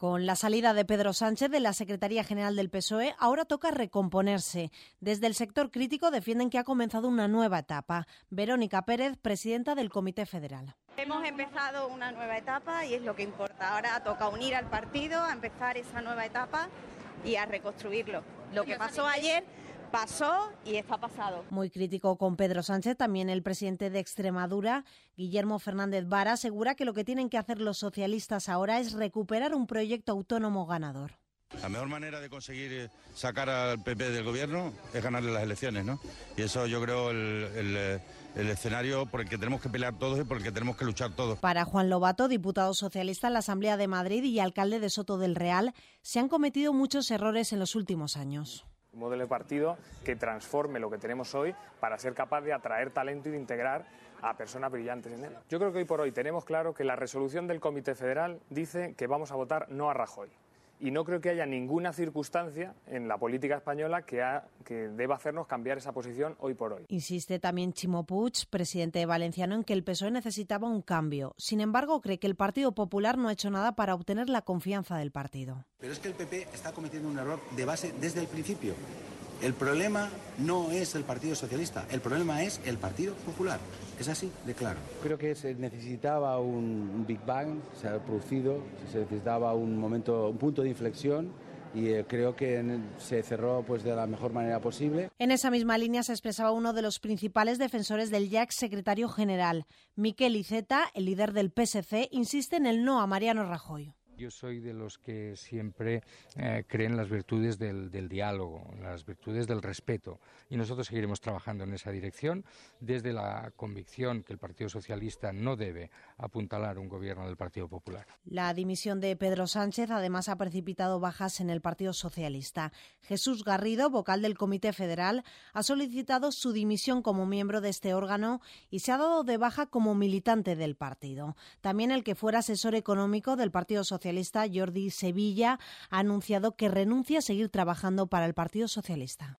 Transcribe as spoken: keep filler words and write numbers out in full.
Con la salida de Pedro Sánchez de la Secretaría General del P S O E, ahora toca recomponerse. Desde el sector crítico defienden que ha comenzado una nueva etapa. Verónica Pérez, presidenta del Comité Federal. Hemos empezado una nueva etapa y es lo que importa. Ahora toca unir al partido, a empezar esa nueva etapa y a reconstruirlo. Lo que pasó ayer pasó y está pasado. Muy crítico con Pedro Sánchez, también el presidente de Extremadura, Guillermo Fernández Vara, asegura que lo que tienen que hacer los socialistas ahora es recuperar un proyecto autónomo ganador. La mejor manera de conseguir sacar al P P del gobierno es ganarle las elecciones, ¿no? Y eso yo creo el, el, el escenario por el que tenemos que pelear todos y por el que tenemos que luchar todos. Para Juan Lobato, diputado socialista en la Asamblea de Madrid y alcalde de Soto del Real, se han cometido muchos errores en los últimos años. Un modelo de partido que transforme lo que tenemos hoy para ser capaz de atraer talento y de integrar a personas brillantes en él. Yo creo que hoy por hoy tenemos claro que la resolución del Comité Federal dice que vamos a votar no a Rajoy. Y no creo que haya ninguna circunstancia en la política española que, ha, que deba hacernos cambiar esa posición hoy por hoy. Insiste también Ximo Puig, presidente valenciano, en que el P S O E necesitaba un cambio. Sin embargo, cree que el Partido Popular no ha hecho nada para obtener la confianza del partido. Pero es que el P P está cometiendo un error de base desde el principio. El problema no es el Partido Socialista, el problema es el Partido Popular. Es así de claro. Creo que se necesitaba un Big Bang, se ha producido, se necesitaba un momento, un punto de inflexión y eh, creo que se cerró pues de la mejor manera posible. En esa misma línea se expresaba uno de los principales defensores del ya ex secretario general. Miquel Iceta, el líder del P S C, insiste en el no a Mariano Rajoy. Yo soy de los que siempre eh, creen las virtudes del, del diálogo, las virtudes del respeto, y nosotros seguiremos trabajando en esa dirección desde la convicción que el Partido Socialista no debe apuntalar un gobierno del Partido Popular. La dimisión de Pedro Sánchez además ha precipitado bajas en el Partido Socialista. Jesús Garrido, vocal del Comité Federal, ha solicitado su dimisión como miembro de este órgano y se ha dado de baja como militante del partido. También el que fuera asesor económico del Partido Socialista, Jordi Sevilla, ha anunciado que renuncia a seguir trabajando para el Partido Socialista.